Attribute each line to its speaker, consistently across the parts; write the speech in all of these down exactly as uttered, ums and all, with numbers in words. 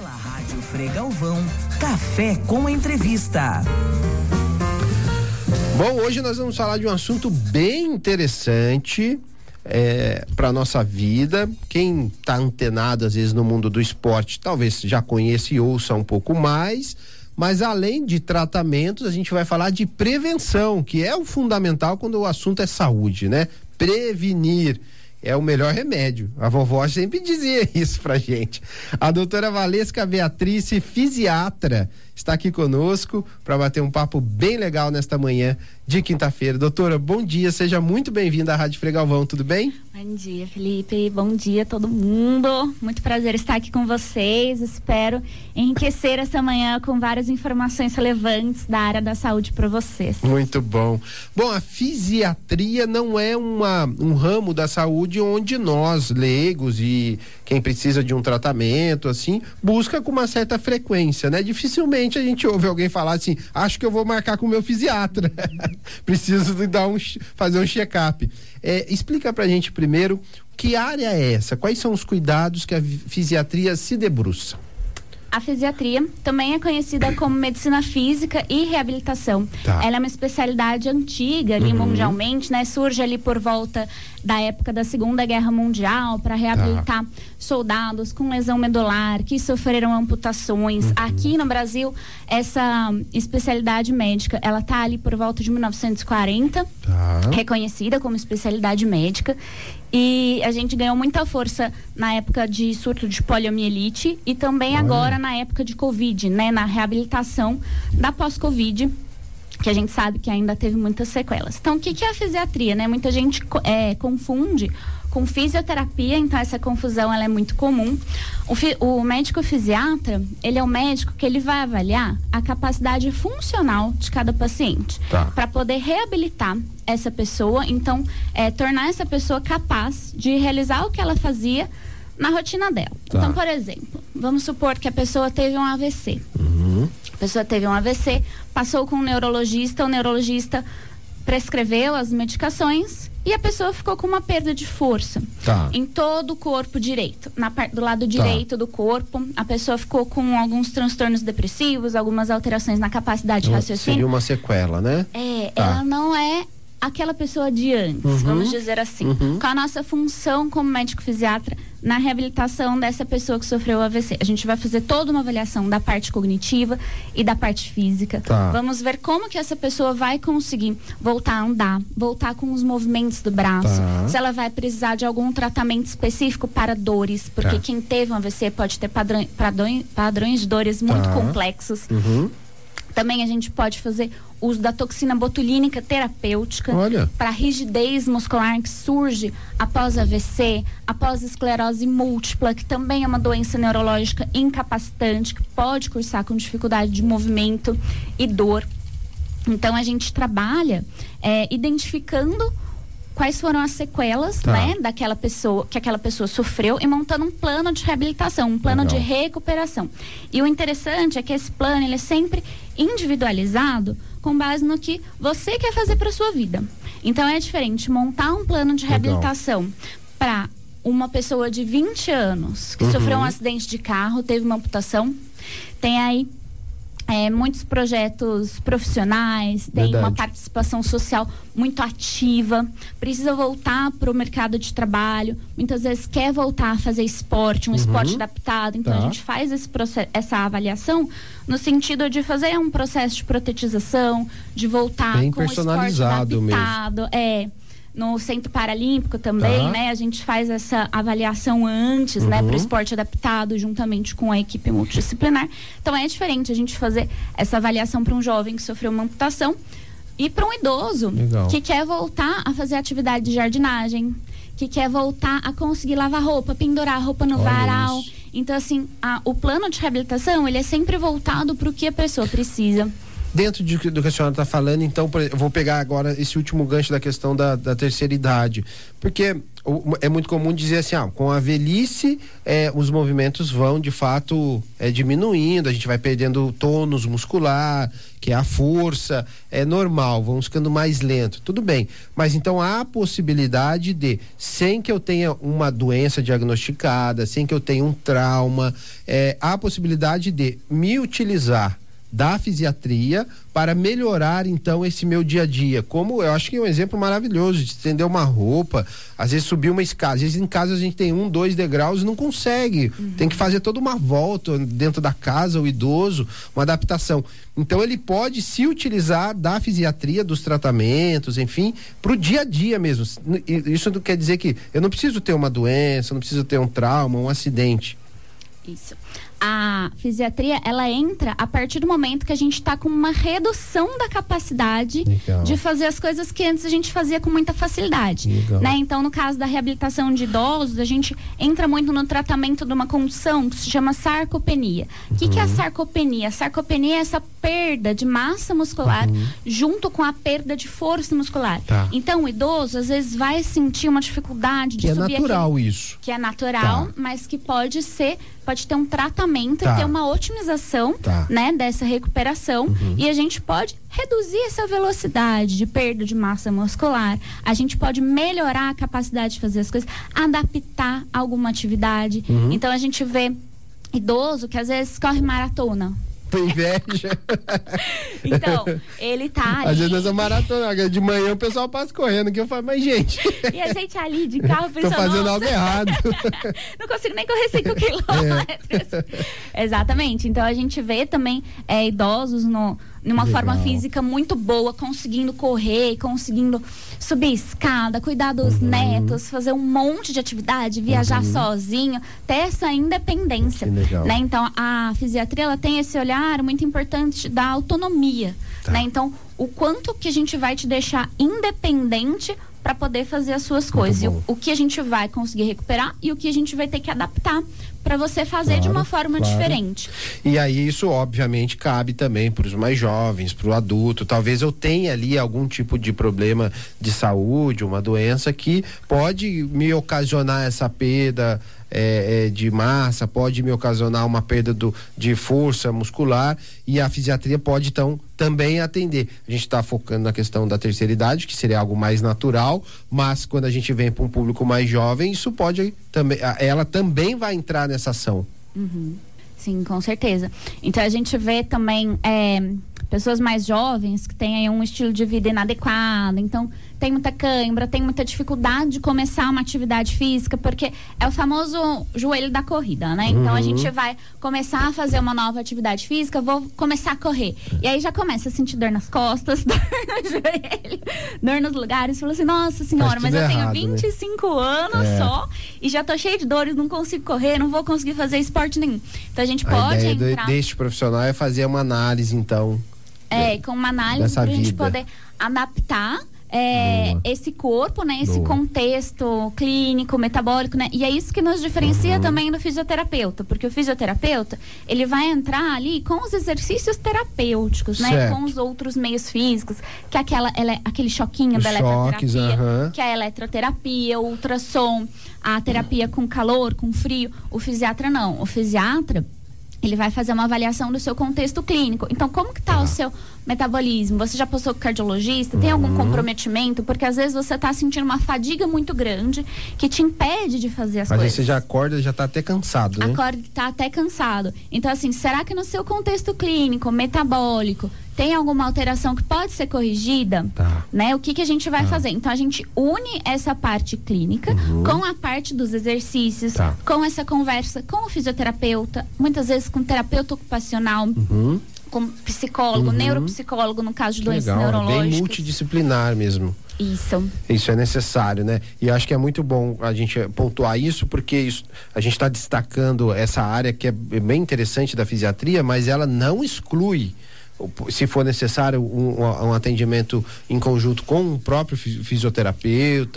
Speaker 1: Pela Rádio Frei Galvão, Café com Entrevista.
Speaker 2: Bom, hoje nós vamos falar de um assunto bem interessante é, para nossa vida. Quem está antenado às vezes no mundo do esporte, talvez já conheça e ouça um pouco mais. Mas além de tratamentos, a gente vai falar de prevenção, que é o fundamental quando o assunto é saúde, né? Prevenir é o melhor remédio. A vovó sempre dizia isso pra gente. A doutora Valesca Beatriz, fisiatra, está aqui conosco para bater um papo bem legal nesta manhã de quinta-feira. Doutora, bom dia, seja muito bem-vinda à Rádio Frei Galvão, tudo bem?
Speaker 3: Bom dia, Felipe, bom dia a todo mundo, muito prazer estar aqui com vocês, espero enriquecer essa manhã com várias informações relevantes da área da saúde para vocês.
Speaker 2: Muito bom. Bom, a fisiatria não é uma, um ramo da saúde onde nós, leigos e quem precisa de um tratamento, assim, busca com uma certa frequência, né? Dificilmente a gente ouve alguém falar assim, acho que eu vou marcar com o meu fisiatra, preciso de dar um, fazer um check-up. É, explica pra gente primeiro, que área é essa? Quais são os cuidados que a fisiatria se debruça?
Speaker 3: A fisiatria também é conhecida como medicina física e reabilitação. Tá. Ela é uma especialidade antiga ali uhum. mundialmente, né? Surge ali por volta da época da Segunda Guerra Mundial para reabilitar tá. soldados com lesão medular que sofreram amputações. Uhum. Aqui no Brasil, essa especialidade médica, ela tá ali por volta de mil novecentos e quarenta, tá. reconhecida como especialidade médica. E a gente ganhou muita força na época de surto de poliomielite e também Olha. agora na época de Covid, né? Na reabilitação da pós-Covid, que a gente sabe que ainda teve muitas sequelas. Então, o que, que é a fisiatria, né? Muita gente é, confunde com fisioterapia, então essa confusão ela é muito comum. O, fi, o médico fisiatra, ele é o médico que ele vai avaliar a capacidade funcional de cada paciente, tá. para poder reabilitar essa pessoa, então é, tornar essa pessoa capaz de realizar o que ela fazia na rotina dela. Tá. Então, por exemplo, vamos supor que a pessoa teve um A V C. Uhum. A pessoa teve um A V C, passou com um neurologista, o neurologista prescreveu as medicações e a pessoa ficou com uma perda de força tá. em todo o corpo direito. Na parte do lado direito tá. do corpo, a pessoa ficou com alguns transtornos depressivos, algumas alterações na capacidade de raciocínio.
Speaker 2: Seria uma sequela, né?
Speaker 3: É,
Speaker 2: tá.
Speaker 3: ela não é aquela pessoa de antes, uhum. vamos dizer assim. Uhum. Qual a nossa função como médico fisiatra na reabilitação dessa pessoa que sofreu o A V C? A gente vai fazer toda uma avaliação da parte cognitiva e da parte física. Tá. Vamos ver como que essa pessoa vai conseguir voltar a andar, voltar com os movimentos do braço, tá. se ela vai precisar de algum tratamento específico para dores, porque tá. quem teve um A V C pode ter padrões, padrões, padrões de dores muito tá. complexos. Uhum. Também a gente pode fazer uso da toxina botulínica terapêutica para rigidez muscular que surge após A V C, após esclerose múltipla, que também é uma doença neurológica incapacitante, que pode cursar com dificuldade de movimento e dor. Então a gente trabalha é, identificando quais foram as sequelas, tá. né, daquela pessoa, que aquela pessoa sofreu e montando um plano de reabilitação, um plano Legal. de recuperação. E o interessante é que esse plano, ele é sempre individualizado com base no que você quer fazer para sua vida. Então é diferente montar um plano de reabilitação para uma pessoa de vinte anos que uhum. sofreu um acidente de carro, teve uma amputação, tem aí É, muitos projetos profissionais, tem Verdade. uma participação social muito ativa, precisa voltar para o mercado de trabalho, muitas vezes quer voltar a fazer esporte, um uhum. esporte adaptado, então tá. a gente faz esse processo, essa avaliação no sentido de fazer um processo de protetização, de voltar
Speaker 2: Bem
Speaker 3: com o esporte adaptado, mesmo. é... No Centro Paralímpico também, tá. né? A gente faz essa avaliação antes, uhum. né? Para o esporte adaptado, juntamente com a equipe multidisciplinar. Então é diferente a gente fazer essa avaliação para um jovem que sofreu uma amputação e para um idoso Legal. que quer voltar a fazer atividade de jardinagem, que quer voltar a conseguir lavar roupa, pendurar roupa no Olha varal. Isso. Então, assim, a, o plano de reabilitação, ele é sempre voltado para o que a pessoa precisa.
Speaker 2: Dentro de, do que a senhora está falando, então, eu vou pegar agora esse último gancho da questão da, da terceira idade, porque é muito comum dizer assim, ah, com a velhice é, os movimentos vão de fato é, diminuindo, a gente vai perdendo tônus muscular, que é a força, é normal, vamos ficando mais lento, tudo bem, mas então há a possibilidade de, sem que eu tenha uma doença diagnosticada, sem que eu tenha um trauma, é, há a possibilidade de me utilizar da fisiatria para melhorar então esse meu dia a dia, como eu acho que é um exemplo maravilhoso de estender uma roupa, às vezes subir uma escada, às vezes em casa a gente tem um, dois degraus e não consegue, uhum. tem que fazer toda uma volta dentro da casa, o idoso, uma adaptação, então ele pode se utilizar da fisiatria, dos tratamentos, enfim, para o dia a dia mesmo. Isso não quer dizer que eu não preciso ter uma doença, não preciso ter um trauma, um acidente.
Speaker 3: Isso. A fisiatria, ela entra a partir do momento que a gente está com uma redução da capacidade Legal. De fazer as coisas que antes a gente fazia com muita facilidade, né? Então, no caso da reabilitação de idosos, a gente entra muito no tratamento de uma condição que se chama sarcopenia. O uhum. que, que é a sarcopenia? A sarcopenia é essa perda de massa muscular uhum. junto com a perda de força muscular. Tá. Então, o idoso, às vezes, vai sentir uma dificuldade de
Speaker 2: que
Speaker 3: subir.
Speaker 2: É natural
Speaker 3: aquele,
Speaker 2: isso.
Speaker 3: Que é natural, tá. mas que pode ser, pode ter um tratamento tá. e ter uma otimização tá. né, dessa recuperação uhum. e a gente pode reduzir essa velocidade de perda de massa muscular, a gente pode melhorar a capacidade de fazer as coisas, adaptar alguma atividade. Uhum. Então a gente vê idoso que às vezes corre maratona.
Speaker 2: Inveja.
Speaker 3: Então, ele tá ali.
Speaker 2: Às vezes nessa maratona, de manhã o pessoal passa correndo, que eu falo, mas gente.
Speaker 3: E a gente ali de carro pensando,
Speaker 2: tô fazendo algo errado.
Speaker 3: Não consigo nem correr cinco quilômetros. É. Exatamente. Então a gente vê também é, idosos no, numa Legal. Forma física muito boa, conseguindo correr, conseguindo subir escada, cuidar dos uhum. netos, fazer um monte de atividade, viajar uhum. sozinho, ter essa independência. Né? Então a fisiatria, ela tem esse olhar muito importante da autonomia, tá. né? Então, o quanto que a gente vai te deixar independente para poder fazer as suas coisas, e o, o que a gente vai conseguir recuperar e o que a gente vai ter que adaptar para você fazer claro, de uma forma claro. Diferente.
Speaker 2: E aí isso obviamente cabe também para os mais jovens, para o adulto. Talvez eu tenha ali algum tipo de problema de saúde, uma doença que pode me ocasionar essa perda É, é, de massa, pode me ocasionar uma perda do, de força muscular, e a fisiatria pode então também atender. A gente está focando na questão da terceira idade, que seria algo mais natural, mas quando a gente vem para um público mais jovem, isso pode também, ela também vai entrar nessa ação.
Speaker 3: Uhum. Sim, com certeza. Então a gente vê também é, pessoas mais jovens que têm aí um estilo de vida inadequado, então tem muita cãibra, tem muita dificuldade de começar uma atividade física, porque é o famoso joelho da corrida, né? Então uhum. a gente vai começar a fazer uma nova atividade física, vou começar a correr. E aí já começa a sentir dor nas costas, dor no joelho, dor nos lugares. Fala assim, nossa senhora, mas eu
Speaker 2: errado,
Speaker 3: tenho vinte e cinco né? anos é. Só e já tô cheio de dores, não consigo correr, não vou conseguir fazer esporte nenhum. Então a gente
Speaker 2: a
Speaker 3: pode
Speaker 2: ideia
Speaker 3: entrar...
Speaker 2: deste profissional é fazer uma análise, então.
Speaker 3: É, com uma análise pra gente poder adaptar É, esse corpo, né? Esse Boa. Contexto clínico, metabólico, né? E é isso que nos diferencia uhum. também do fisioterapeuta, porque o fisioterapeuta, ele vai entrar ali com os exercícios terapêuticos, né?
Speaker 2: Certo.
Speaker 3: Com os outros meios físicos, que é aquela, ele, aquele choquinho
Speaker 2: os
Speaker 3: da
Speaker 2: choques,
Speaker 3: eletroterapia,
Speaker 2: uhum.
Speaker 3: que é a eletroterapia, o ultrassom, a terapia com calor, com frio. O fisiatra não, o fisiatra, ele vai fazer uma avaliação do seu contexto clínico. Então, como que tá ah. o seu metabolismo? Você já passou com cardiologista? Tem algum uhum. comprometimento? Porque às vezes você tá sentindo uma fadiga muito grande que te impede de fazer as
Speaker 2: Mas
Speaker 3: coisas.
Speaker 2: Mas você já acorda, já tá até cansado, né?
Speaker 3: Acorda, tá até cansado. Então, assim, será que no seu contexto clínico, metabólico, tem alguma alteração que pode ser corrigida?
Speaker 2: Tá.
Speaker 3: Né? O que que a gente vai tá. fazer? Então, a gente une essa parte clínica uhum. com a parte dos exercícios, tá. com essa conversa com o fisioterapeuta, muitas vezes com o terapeuta ocupacional, uhum. com psicólogo, uhum. neuropsicólogo, no caso de doenças
Speaker 2: Legal,
Speaker 3: neurológicas.
Speaker 2: É bem multidisciplinar mesmo.
Speaker 3: Isso.
Speaker 2: Isso é necessário, né? E eu acho que é muito bom a gente pontuar isso, porque isso, a gente está destacando essa área que é bem interessante da fisiatria, mas ela não exclui, se for necessário, um, um atendimento em conjunto com o próprio fisioterapeuta,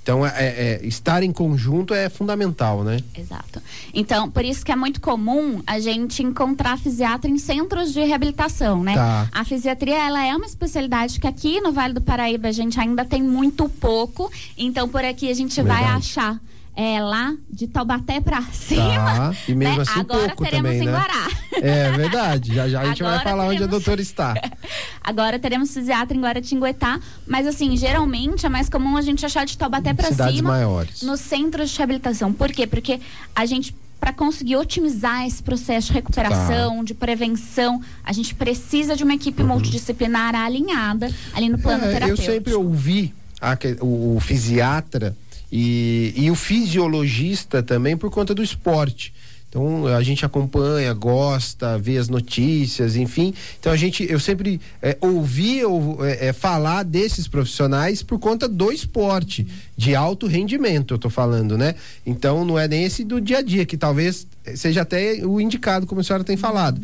Speaker 2: Então, é, é, estar em conjunto é fundamental, né?
Speaker 3: Exato. Então, por isso que é muito comum a gente encontrar fisiatra em centros de reabilitação, né?
Speaker 2: Tá.
Speaker 3: A fisiatria, ela é uma especialidade que aqui no Vale do Paraíba a gente ainda tem muito pouco. Então, por aqui a gente
Speaker 2: Verdade.
Speaker 3: vai achar é, lá de Taubaté pra cima.
Speaker 2: Tá. E mesmo
Speaker 3: né?
Speaker 2: assim
Speaker 3: Agora
Speaker 2: pouco
Speaker 3: teremos
Speaker 2: também,
Speaker 3: em
Speaker 2: né?
Speaker 3: Guará.
Speaker 2: É verdade. Já já a gente
Speaker 3: Agora
Speaker 2: vai falar
Speaker 3: teremos...
Speaker 2: onde a doutora está.
Speaker 3: Agora teremos fisiatra em Guaratinguetá, mas assim, geralmente é mais comum a gente achar de Taubaté pra
Speaker 2: Cidades
Speaker 3: cima
Speaker 2: maiores.
Speaker 3: nos centros de reabilitação. Por quê? Porque a gente, para conseguir otimizar esse processo de recuperação, tá. de prevenção, a gente precisa de uma equipe uhum. multidisciplinar alinhada ali no plano
Speaker 2: é,
Speaker 3: terapêutico.
Speaker 2: Eu sempre ouvi a, o, o fisiatra e, e o fisiologista também por conta do esporte. Então a gente acompanha, gosta, vê as notícias, enfim. Então a gente, eu sempre é, ouvi ou, é, é, falar desses profissionais por conta do esporte, de alto rendimento, eu tô falando, né? Então não é nem esse do dia a dia, que talvez seja até o indicado, como a senhora tem falado.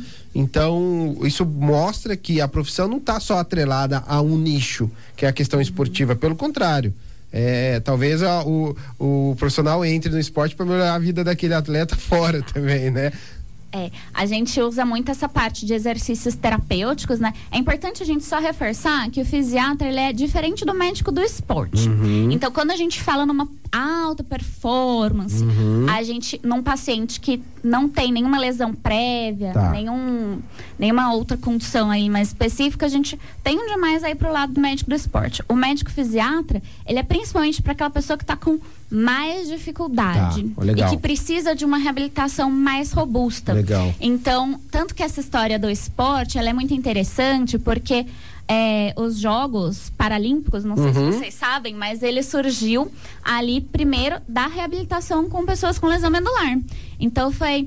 Speaker 2: Então isso mostra que a profissão não está só atrelada a um nicho, que é a questão esportiva, pelo contrário. É, talvez a, o, o profissional entre no esporte para melhorar a vida daquele atleta fora também, né?
Speaker 3: É, a gente usa muito essa parte de exercícios terapêuticos, né? É importante a gente só reforçar que o fisiatra, ele é diferente do médico do esporte. Uhum. Então, quando a gente fala numa alta performance, uhum. a gente, num paciente que não tem nenhuma lesão prévia, tá. nenhum, nenhuma outra condição aí mais específica, a gente tende mais aí pro lado do médico do esporte. O médico fisiatra, ele é principalmente para aquela pessoa que tá com mais dificuldade
Speaker 2: tá. Legal.
Speaker 3: e que precisa de uma reabilitação mais robusta.
Speaker 2: Legal.
Speaker 3: Então, tanto que essa história do esporte, ela é muito interessante porque é, os Jogos Paralímpicos, não sei uhum. se vocês sabem, mas ele surgiu ali primeiro da reabilitação com pessoas com lesão medular. Então foi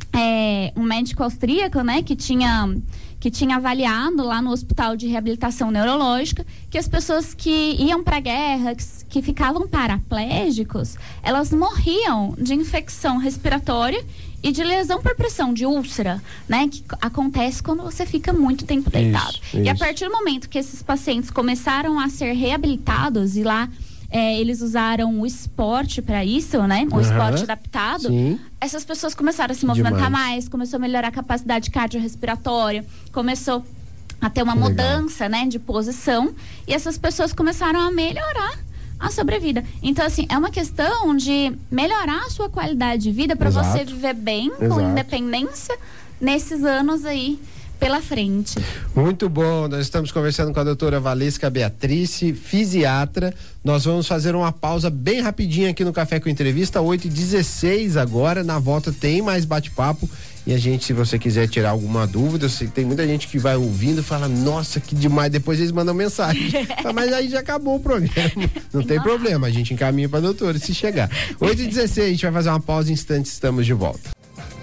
Speaker 3: é, um médico austríaco, né, que tinha que tinha avaliado lá no Hospital de Reabilitação Neurológica que as pessoas que iam para a guerra, que, que ficavam paraplégicos, elas morriam de infecção respiratória e de lesão por pressão, de úlcera, né? Que acontece quando você fica muito tempo deitado. Isso, e isso. a partir do momento que esses pacientes começaram a ser reabilitados e lá é, eles usaram o esporte para isso, né? O uhum. esporte adaptado. Sim. Essas pessoas começaram a se movimentar Demais. mais, começou a melhorar a capacidade cardiorrespiratória, começou a ter uma Legal. mudança, né? De posição e essas pessoas começaram a melhorar a sobrevida. Então, assim, é uma questão de melhorar a sua qualidade de vida para você viver bem, Exato. com independência, nesses anos aí pela frente.
Speaker 2: Muito bom, nós estamos conversando com a doutora Valesca Beatrice, fisiatra. Nós vamos fazer uma pausa bem rapidinho aqui no Café com Entrevista, oito e dezesseis agora, na volta tem mais bate-papo e a gente, se você quiser tirar alguma dúvida, eu sei que tem muita gente que vai ouvindo e fala, nossa, que demais, depois eles mandam mensagem, mas aí já acabou o programa, não tem problema, a gente encaminha para a doutora se chegar. oito e dezesseis, a gente vai fazer uma pausa em instantes, estamos de volta.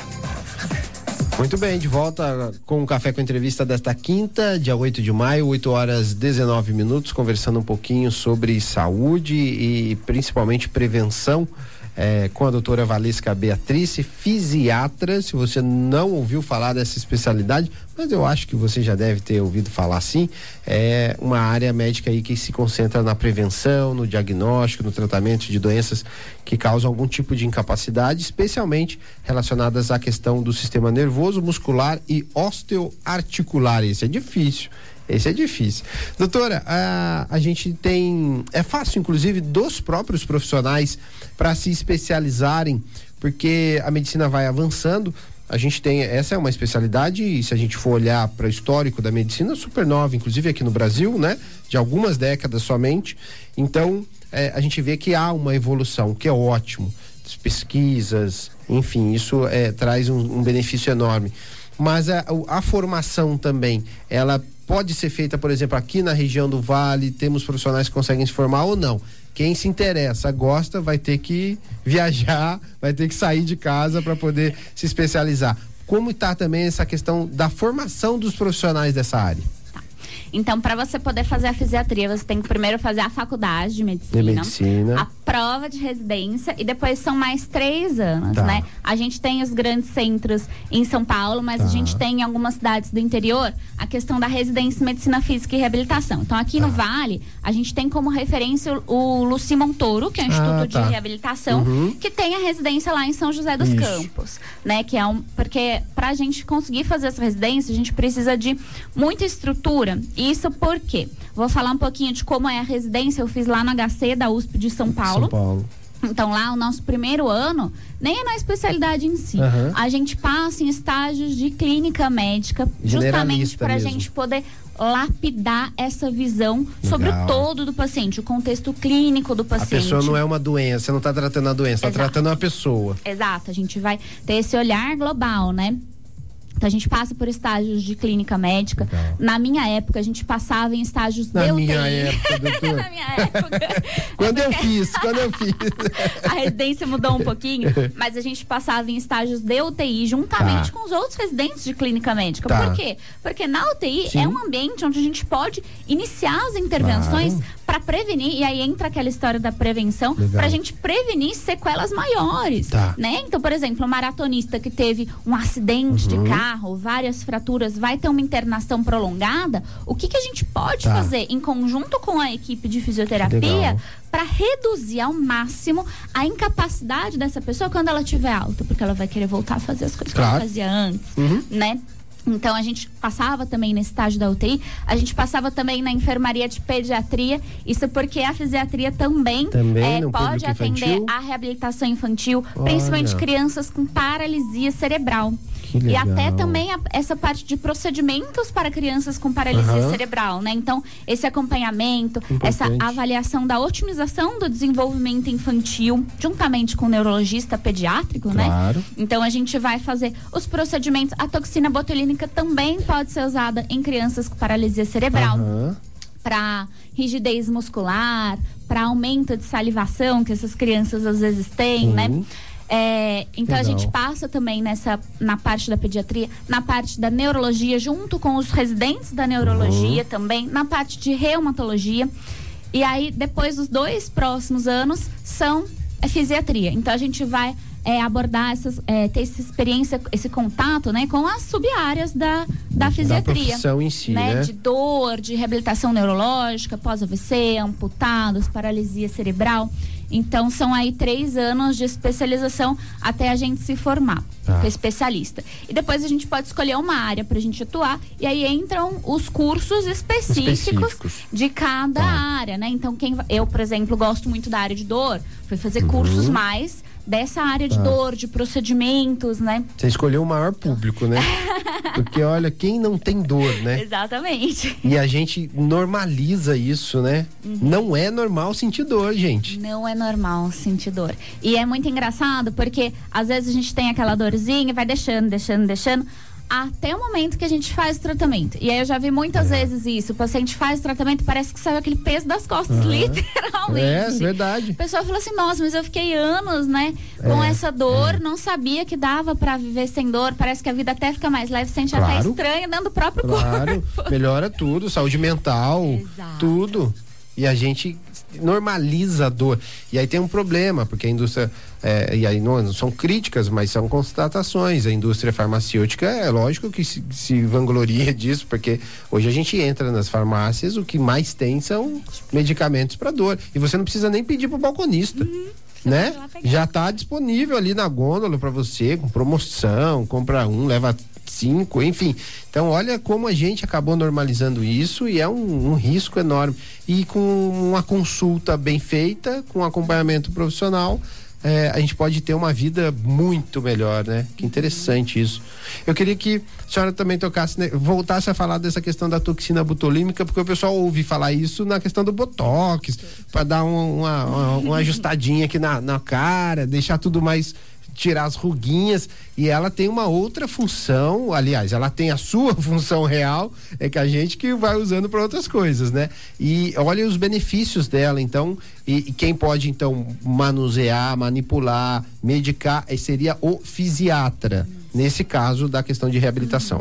Speaker 2: Muito bem, de volta com o Café com Entrevista desta quinta, dia oito de maio, oito horas dezenove minutos, conversando um pouquinho sobre saúde e principalmente prevenção é, com a doutora Valesca Beatrice, fisiatra. Se você não ouviu falar dessa especialidade, mas eu acho que você já deve ter ouvido falar sim, é uma área médica aí que se concentra na prevenção, no diagnóstico, no tratamento de doenças que causam algum tipo de incapacidade, especialmente relacionadas à questão do sistema nervoso, muscular e osteoarticular. Esse é difícil. Esse é difícil. Doutora, a, a gente tem, é fácil inclusive dos próprios profissionais para se especializarem, porque a medicina vai avançando, a gente tem, essa é uma especialidade e se a gente for olhar para o histórico da medicina, super nova, inclusive aqui no Brasil, né? De algumas décadas somente, então é, a gente vê que há uma evolução, que é ótimo, as pesquisas, enfim, isso é, traz um, um benefício enorme, mas a, a formação também, ela pode ser feita, por exemplo, aqui na região do Vale, temos profissionais que conseguem se formar ou não. Quem se interessa, gosta, vai ter que viajar, vai ter que sair de casa para poder se especializar. Como está também essa questão da formação dos profissionais dessa área?
Speaker 3: Tá. Então, para você poder fazer a fisiatria, você tem que primeiro fazer a faculdade de medicina,
Speaker 2: de medicina.
Speaker 3: a prova de residência e depois são mais três anos,
Speaker 2: tá.
Speaker 3: né? A gente tem os grandes centros em São Paulo, mas tá. a gente tem em algumas cidades do interior a questão da residência em medicina física e reabilitação. Então, aqui tá. no Vale, a gente tem como referência o, o Luci Montoro, que é o Instituto ah, tá. de Reabilitação, uhum. que tem a residência lá em São José dos Isso. Campos, né? Que é um, porque pra gente conseguir fazer essa residência, a gente precisa de muita estrutura. Isso por quê? Vou falar um pouquinho de como é a residência. Eu fiz lá no H C da U S P de São Paulo.
Speaker 2: São Paulo.
Speaker 3: Então, lá, o nosso primeiro ano, nem é na especialidade em si. Uhum. A gente passa em estágios de clínica médica, justamente para a gente poder lapidar essa visão Legal. sobre o todo do paciente, o contexto clínico do paciente.
Speaker 2: A pessoa não é uma doença, você não está tratando a doença, está tratando uma pessoa.
Speaker 3: Exato, a gente vai ter esse olhar global, né? Então, a gente passa por estágios de clínica médica. Legal. Na minha época, a gente passava em estágios
Speaker 2: Na
Speaker 3: de U T I.
Speaker 2: Minha época, doutor.
Speaker 3: Na minha época.
Speaker 2: Quando eu fiz, quando eu fiz.
Speaker 3: A residência mudou um pouquinho, mas a gente passava em estágios de U T I juntamente tá. com os outros residentes de clínica médica. Tá. Por quê? Porque na U T I Sim. é um ambiente onde a gente pode iniciar as intervenções claro. para prevenir, e aí entra aquela história da prevenção, para a gente prevenir sequelas maiores, tá. né? Então, por exemplo, um maratonista que teve um acidente uhum. de carro, várias fraturas, vai ter uma internação prolongada, o que que a gente pode tá. fazer em conjunto com a equipe de fisioterapia para reduzir ao máximo a incapacidade dessa pessoa quando ela estiver alta, porque ela vai querer voltar a fazer as coisas claro. que ela fazia antes, uhum. né? Então, a gente passava também nesse estágio da U T I, a gente passava também na enfermaria de pediatria, isso porque a fisiatria também, também é, pode atender infantil? a reabilitação infantil, Olha. principalmente crianças com paralisia cerebral. E até também a, essa parte de procedimentos para crianças com paralisia uhum. cerebral, né? Então, esse acompanhamento, Importante. essa avaliação da otimização do desenvolvimento infantil, juntamente com o neurologista pediátrico, claro. né? Então, a gente vai fazer os procedimentos. A toxina botulínica também pode ser usada em crianças com paralisia cerebral. Uhum. Para rigidez muscular, para aumento de salivação, que essas crianças às vezes têm, uhum. né? É, então Legal. a gente passa também nessa, na parte da pediatria, na parte da neurologia, junto com os residentes da neurologia uhum. também, na parte de reumatologia. E aí, depois dos dois próximos anos, são a fisiatria. Então a gente vai é, abordar essas, é, ter essa experiência, esse contato, né, com as sub-áreas da, da fisiatria. Da
Speaker 2: profissão em si, né?
Speaker 3: né? De dor, de reabilitação neurológica, pós-A V C, amputados, paralisia cerebral. Então, são aí três anos de especialização até a gente se formar, ah. com especialista. E depois a gente pode escolher uma área para a gente atuar, e aí entram os cursos específicos, específicos. de cada ah. área, né? Então, quem eu, por exemplo, gosto muito da área de dor, fui fazer uhum. cursos mais dessa área de ah. dor, de procedimentos, né?
Speaker 2: Você escolheu o maior público, né? Porque, olha, quem não tem dor, né?
Speaker 3: Exatamente.
Speaker 2: E a gente normaliza isso, né? Uhum. Não é normal sentir dor, gente.
Speaker 3: Não é normal sentir dor. E é muito engraçado porque, às vezes, a gente tem aquela dorzinha e vai deixando, deixando, deixando, até o momento que a gente faz o tratamento. E aí eu já vi muitas é. vezes isso. O paciente faz o tratamento e parece que saiu aquele peso das costas, uhum. literalmente.
Speaker 2: É, verdade.
Speaker 3: A pessoa falou assim, nossa, mas eu fiquei anos, né, com é, essa dor, é. não sabia que dava pra viver sem dor. Parece que a vida até fica mais leve, sente claro. até estranha dentro do próprio
Speaker 2: claro.
Speaker 3: corpo.
Speaker 2: Melhora tudo, saúde mental, Exato. tudo. E a gente normaliza a dor. E aí tem um problema, porque a indústria, é, e aí não são críticas, mas são constatações. A indústria farmacêutica, é lógico que se, se vangloria disso, porque hoje a gente entra nas farmácias, o que mais tem são medicamentos para dor. E você não precisa nem pedir pro balconista. Uhum. Né? Já está disponível ali na gôndola para você, com promoção, compra um, leva cinco, enfim. Então, olha como a gente acabou normalizando isso e é um, um risco enorme. E com uma consulta bem feita, com acompanhamento profissional, é, a gente pode ter uma vida muito melhor, né? Que interessante isso. Eu queria que a senhora também tocasse, né, voltasse a falar dessa questão da toxina botulímica, porque o pessoal ouve falar isso na questão do botox, para dar um, uma, uma, uma ajustadinha aqui na, na cara, deixar tudo mais, tirar as ruguinhas, e ela tem uma outra função, aliás, ela tem a sua função real, é que a gente que vai usando para outras coisas, né? E olha os benefícios dela, então, e, e quem pode então manusear, manipular, medicar, seria o fisiatra, nesse caso da questão de reabilitação.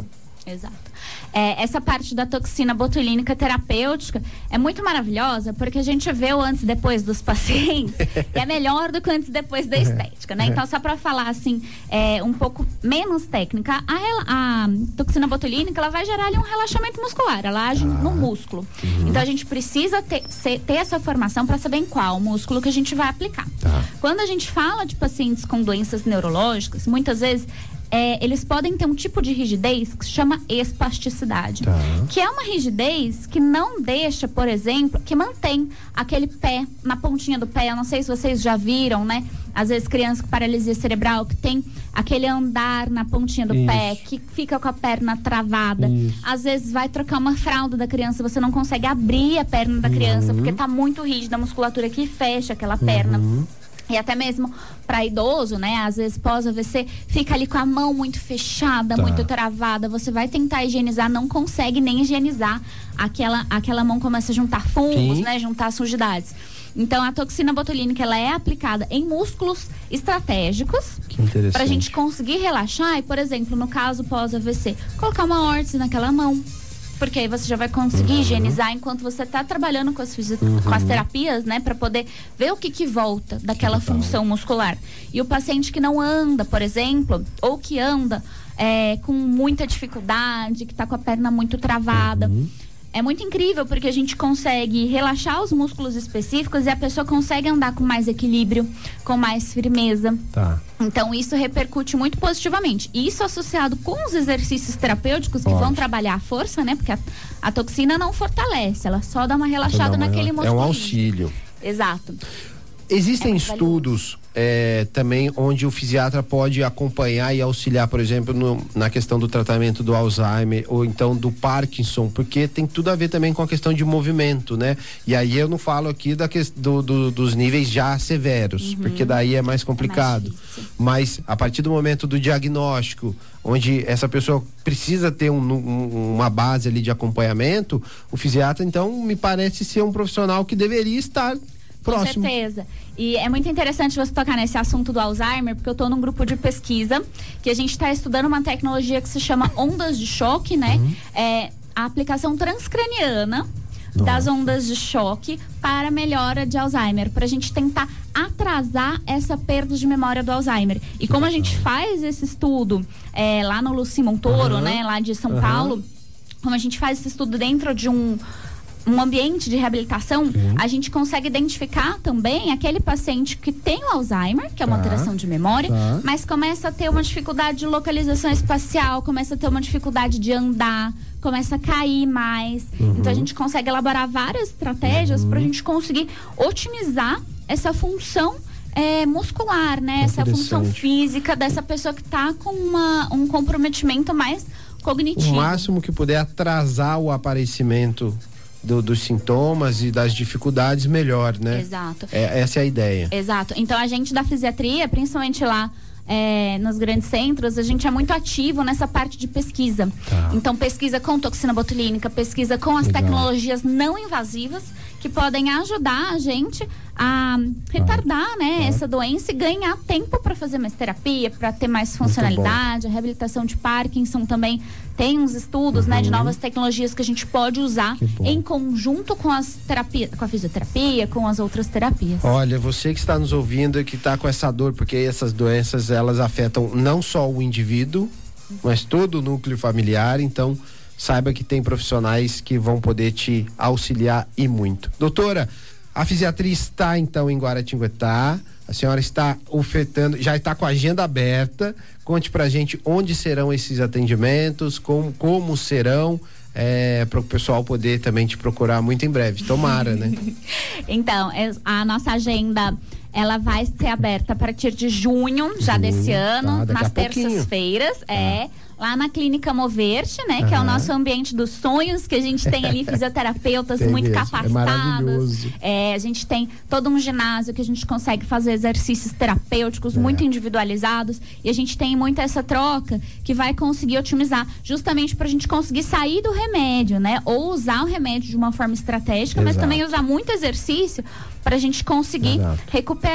Speaker 3: Exato. É, essa parte da toxina botulínica terapêutica é muito maravilhosa, porque a gente vê o antes e depois dos pacientes e é melhor do que o antes e depois da estética, né? Então, só para falar assim, é, um pouco menos técnica, a, a toxina botulínica, ela vai gerar ali um relaxamento muscular, ela age ah. no músculo. Uhum. Então, a gente precisa ter, ser, ter essa formação para saber em qual músculo que a gente vai aplicar. Tá. Quando a gente fala de pacientes com doenças neurológicas, muitas vezes É, eles podem ter um tipo de rigidez que se chama espasticidade, tá. que é uma rigidez que não deixa, por exemplo, que mantém aquele pé na pontinha do pé. Eu não sei se vocês já viram, né? Às vezes criança com paralisia cerebral que tem aquele andar na pontinha do Isso. pé, que fica com a perna travada. Isso. Às vezes vai trocar uma fralda da criança, você não consegue abrir a perna da criança, uhum. porque tá muito rígida a musculatura que fecha aquela perna. Uhum. E até mesmo para idoso, né? Às vezes pós-A V C, fica ali com a mão muito fechada, tá. muito travada. Você vai tentar higienizar, não consegue nem higienizar. Aquela, aquela mão começa a juntar fungos, Sim. né? Juntar sujidades. Então, a toxina botulínica, ela é aplicada em músculos estratégicos. Que interessante. Pra gente conseguir relaxar. E, por exemplo, no caso pós-A V C, colocar uma órtese naquela mão. Porque aí você já vai conseguir uhum. higienizar enquanto você está trabalhando com as, fisi- uhum. com as terapias, né? Para poder ver o que que volta daquela que função muscular. E o paciente que não anda, por exemplo, ou que anda é, com muita dificuldade, que está com a perna muito travada. Uhum. É muito incrível porque a gente consegue relaxar os músculos específicos e a pessoa consegue andar com mais equilíbrio, com mais firmeza. Tá. Então, isso repercute muito positivamente. Isso associado com os exercícios terapêuticos que Pode. vão trabalhar a força, né? Porque a, a toxina não fortalece, ela só dá uma relaxada não, naquele músculo.
Speaker 2: É um auxílio.
Speaker 3: Exato.
Speaker 2: Existem é estudos é, também onde o fisiatra pode acompanhar e auxiliar, por exemplo, no, na questão do tratamento do Alzheimer ou então do Parkinson, porque tem tudo a ver também com a questão de movimento, né? E aí eu não falo aqui da que, do, do, dos níveis já severos, uhum. porque daí é mais complicado. É mais Mas a partir do momento do diagnóstico, onde essa pessoa precisa ter um, um, uma base ali de acompanhamento, o fisiatra, então, me parece ser um profissional que deveria estar próximo.
Speaker 3: Com certeza. E é muito interessante você tocar nesse assunto do Alzheimer, porque eu estou num grupo de pesquisa que a gente está estudando uma tecnologia que se chama ondas de choque, né? Uhum. É a aplicação transcraniana Nossa. das ondas de choque para melhora de Alzheimer, para a gente tentar atrasar essa perda de memória do Alzheimer. E como a gente faz esse estudo é, lá no Luci Montoro, uhum. né? Lá de São uhum. Paulo, como a gente faz esse estudo dentro de um um ambiente de reabilitação, Sim. a gente consegue identificar também aquele paciente que tem o Alzheimer, que é uma tá. alteração de memória, tá. mas começa a ter uma dificuldade de localização espacial, começa a ter uma dificuldade de andar, começa a cair mais. Uhum. Então a gente consegue elaborar várias estratégias uhum. para a gente conseguir otimizar essa função É, muscular, né? Essa função física dessa pessoa que está com uma, um comprometimento mais cognitivo.
Speaker 2: O máximo que puder atrasar o aparecimento Do, dos sintomas e das dificuldades, melhor, né?
Speaker 3: Exato.
Speaker 2: É, essa é a ideia.
Speaker 3: Exato. Então, a gente da fisiatria, principalmente lá é, nos grandes centros, a gente é muito ativo nessa parte de pesquisa. Tá. Então, pesquisa com toxina botulínica, pesquisa com as Legal. tecnologias não invasivas que podem ajudar a gente a retardar, ah, né, ah. essa doença e ganhar tempo para fazer mais terapia, para ter mais funcionalidade. A reabilitação de Parkinson também tem uns estudos, uhum. né, de novas tecnologias que a gente pode usar em conjunto com as terapias, com a fisioterapia, com as outras terapias.
Speaker 2: Olha, você que está nos ouvindo e que está com essa dor, porque essas doenças, elas afetam não só o indivíduo, mas todo o núcleo familiar, então saiba que tem profissionais que vão poder te auxiliar e muito. Doutora, a fisiatria está então em Guaratinguetá, a senhora está ofertando, já está com a agenda aberta, conte pra gente onde serão esses atendimentos, como, como serão, é, para o pessoal poder também te procurar muito em breve, tomara, né?
Speaker 3: Então, a nossa agenda, ela vai ser aberta a partir de junho, já junho, desse ano, tá, nas terças-feiras, ah. é... lá na Clínica Moverte, né? Uhum. Que é o nosso ambiente dos sonhos, que a gente tem ali fisioterapeutas tem muito mesmo. capacitados. É, é, a gente tem todo um ginásio que a gente consegue fazer exercícios terapêuticos é. muito individualizados. E a gente tem muito essa troca que vai conseguir otimizar, justamente para a gente conseguir sair do remédio, né? Ou usar o remédio de uma forma estratégica, Exato. mas também usar muito exercício para a gente conseguir Exato. recuperar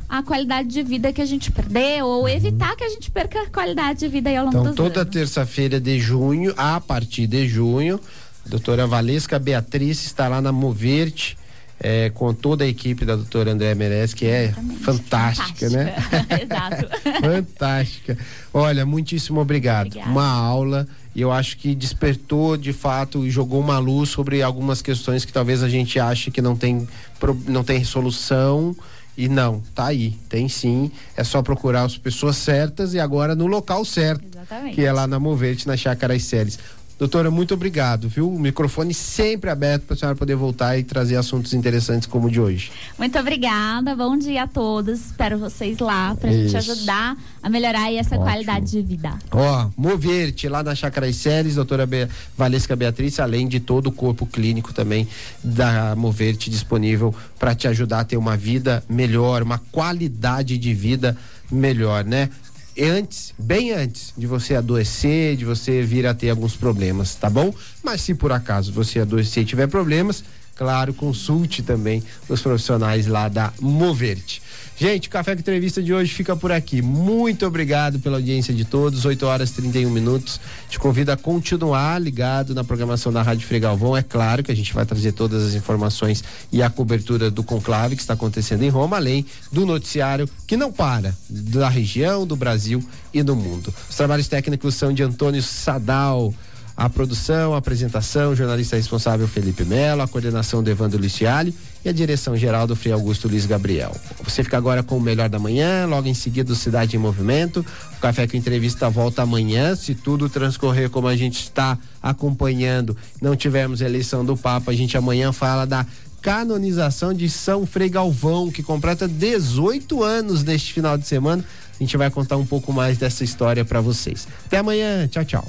Speaker 3: a qualidade de vida que a gente perdeu ou evitar que a gente perca a qualidade de vida aí ao longo
Speaker 2: então,
Speaker 3: dos
Speaker 2: toda
Speaker 3: anos.
Speaker 2: terça-feira de junho, a partir de junho, a doutora Valesca Beatriz está lá na Moverte, é, com toda a equipe da doutora Andréa Merez, que é fantástica, fantástica, né?
Speaker 3: Exato.
Speaker 2: Fantástica. Olha, muitíssimo obrigado.
Speaker 3: Obrigada.
Speaker 2: Uma aula, e eu acho que despertou de fato e jogou uma luz sobre algumas questões que talvez a gente ache que não tem, não tem solução. E não, tá aí, tem sim, é só procurar as pessoas certas e agora no local certo.
Speaker 3: Exatamente.
Speaker 2: Que é lá na Moverte, na Chácara Celes. Doutora, muito obrigado, viu? O microfone sempre aberto para a senhora poder voltar e trazer assuntos interessantes como o de hoje.
Speaker 3: Muito obrigada, bom dia a todos, espero vocês lá pra Isso. gente ajudar a melhorar aí essa Ótimo. qualidade de vida.
Speaker 2: Ó, Moverte, lá na Chácara Celes, doutora Be- Valesca Beatriz, além de todo o corpo clínico também da Moverte disponível para te ajudar a ter uma vida melhor, uma qualidade de vida melhor, né? Antes, bem antes de você adoecer, de você vir a ter alguns problemas, tá bom? Mas se por acaso você adoecer e tiver problemas, claro, consulte também os profissionais lá da Moverte. Gente, o Café com Entrevista de hoje fica por aqui. Muito obrigado pela audiência de todos. oito horas e trinta e um minutos. Te convido a continuar ligado na programação da Rádio Frei Galvão. É claro que a gente vai trazer todas as informações e a cobertura do conclave que está acontecendo em Roma, além do noticiário que não para, da região, do Brasil e do mundo. Os trabalhos técnicos são de Antônio Sadal. A produção, a apresentação, o jornalista responsável Felipe Melo, a coordenação do Evandro Luciali e a direção geral do Frei Augusto Luiz Gabriel. Você fica agora com o Melhor da Manhã, logo em seguida o Cidade em Movimento. O Café com Entrevista volta amanhã, se tudo transcorrer como a gente está acompanhando, não tivermos eleição do Papa, a gente amanhã fala da canonização de São Frei Galvão, que completa dezoito anos neste final de semana. A gente vai contar um pouco mais dessa história para vocês. Até amanhã, tchau, tchau.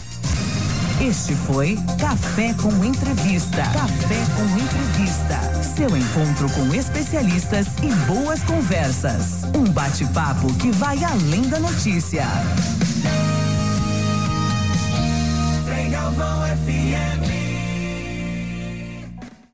Speaker 1: Este foi Café com Entrevista. Café com Entrevista. Seu encontro com especialistas e boas conversas. Um bate-papo que vai além da notícia.